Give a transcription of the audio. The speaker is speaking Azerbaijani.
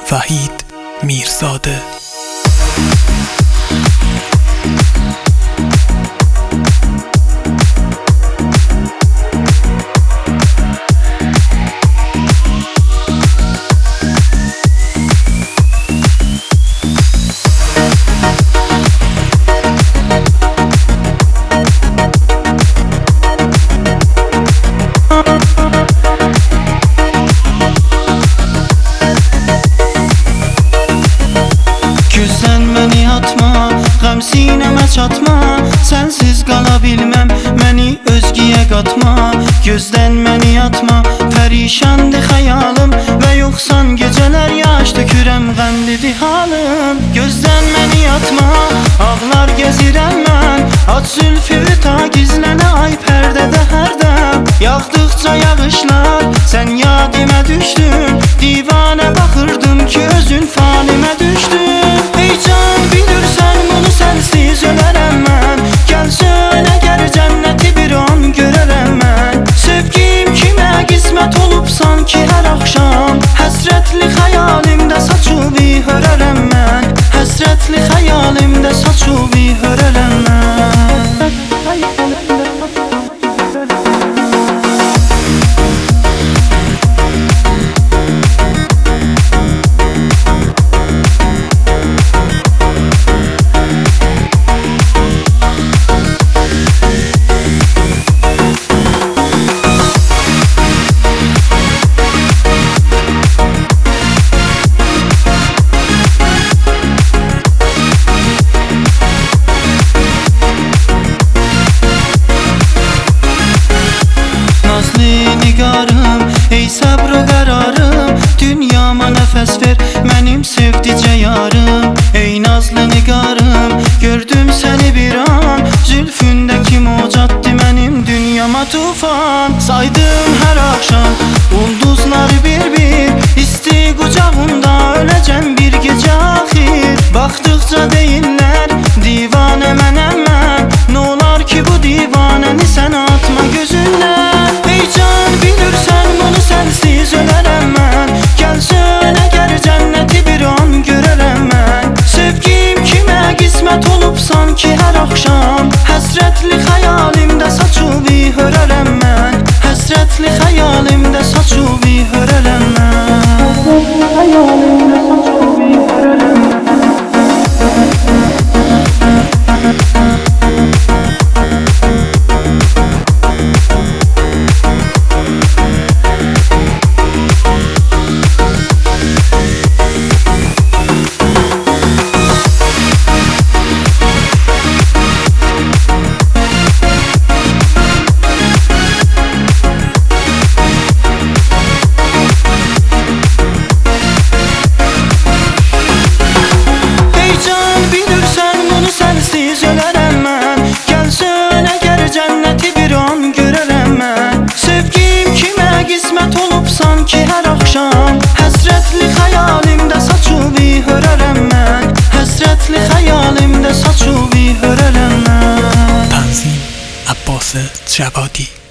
وحید میرزاده. Sinəmə çatma, sənsiz qala bilməm, məni özgəyə qatma. Gözdən məni atma, pərişandır xəyalım və yoxsan gecələr yaş tökürəm, qəmlidir halım. Gözdən məni atma, ağlar gəzirəm mən, aç zülfü ta gizlənə ay pərdədə hərdəm. Yağdıqca yağışlar, sən yadimə düşdün, divanə baxırdım ki özün falimə düşdün. Ey can, bilirsən bunu sənsiz ölərəm mən, gəl sön əgər cənnəti bir an görərəm mən. Sevgim kimə qismət olubsan ki hər axşam, həsrətli xəyalimdə saçıb hörərəm mən, həsrətli xəyalimdə saçıb hörərəm mən. Ey səbr o qərarım, dünyama nəfəs ver, mənim sevdicə yarım. Ey nazlı nigarım, gördüm səni bir an, zülfündəki mocaddı mənim dünyama tufan. Saydım hər axşam ulduzları bir-bir, isti qucağında öləcəm bir gecə axir. Baxdıqca deyirlər divanə mənəm mən, n'olar ki bu divanəni sən atma gözündən. Ey can, bilirsən bunu sənsiz ölərəm mən, gəl sön əgər cənnəti bir an görərəm mən. Sevgim kimə qismət olubsan ki hər axşam, həsrətli xəyalimdə saçıb hörərəm mən, həsrətli xəyalimdə saçıb hörərəm mən, xəyalimdə saçıb hörərəm mən. Qismət olubsan ki hər axşam, həsrətli xəyalimdə saçıb hörərəm mən, həsrətli xəyalimdə saçıb hörərəm mən. تنظیم عباس جوادی.